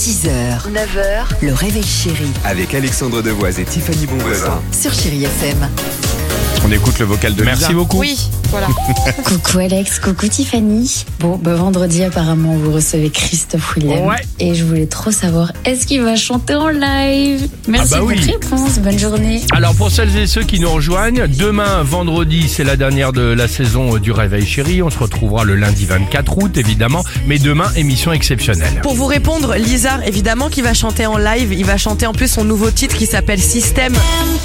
6h, 9h, le réveil chéri Avec Alexandre Devoise et Tiffany Bonvoisin. sur Chéri FM. On écoute le vocal de Lisa. Merci beaucoup. Oui, voilà. Coucou Alex, coucou Tiffany. Bon, vendredi apparemment vous recevez Christophe Willem. Ouais. Et je voulais trop savoir, est-ce qu'il va chanter en live? Merci Ah bah pour oui. votre réponse, bonne journée. Alors pour celles et ceux qui nous rejoignent, demain vendredi c'est la dernière de la saison du Réveil Chéri. On se retrouvera le lundi 24 août évidemment. Mais demain émission exceptionnelle. Pour vous répondre, Lisa, évidemment, qui va chanter en live. Il va chanter en plus son nouveau titre qui s'appelle Système.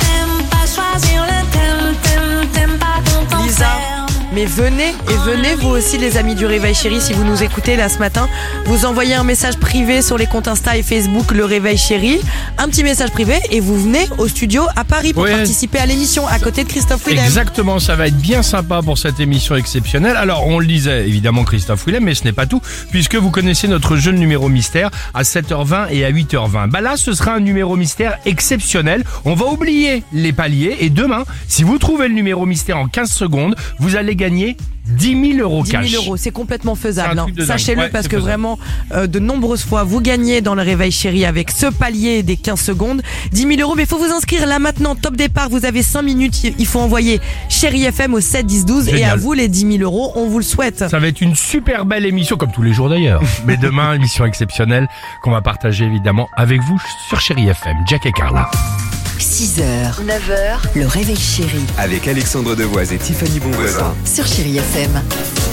Lisa, mais venez vous aussi les amis du Réveil Chéri, si vous nous écoutez là ce matin, vous envoyez un message privé sur les comptes Insta et Facebook Le Réveil Chéri, un petit message privé et vous venez au studio à Paris pour Ouais. participer à l'émission à côté de Christophe Willem. Exactement, ça va être bien sympa pour cette émission exceptionnelle. Alors on le disait évidemment Christophe Willem, mais ce n'est pas tout, puisque vous connaissez notre jeu de numéro mystère à 7h20 et à 8h20. Bah là ce sera un numéro mystère exceptionnel. On va oublier les paliers et demain, si vous trouvez le numéro mystère en 15 secondes, vous allez gagner 10 000 euros 10 cash. 000 euros, c'est complètement C'est faisable. un truc de dingue. Sachez-le Ouais, parce c'est que faisable. vraiment, de nombreuses fois, vous gagnez dans le Réveil Chéri avec ce palier des 15 secondes. 10 000 euros, mais il faut vous inscrire là maintenant. Top départ, vous avez 5 minutes. Il faut envoyer Chéri FM au 7 10 12 et Génial. à vous les 10 000 euros, on vous le souhaite. Ça va être une super belle émission, comme tous les jours d'ailleurs. Mais demain, émission exceptionnelle qu'on va partager évidemment avec vous sur Chéri FM. Jack et Carla. 6h, 9h, le réveil chéri Avec Alexandre Devoise et Tiffany Bonvoisin. sur Chéri FM.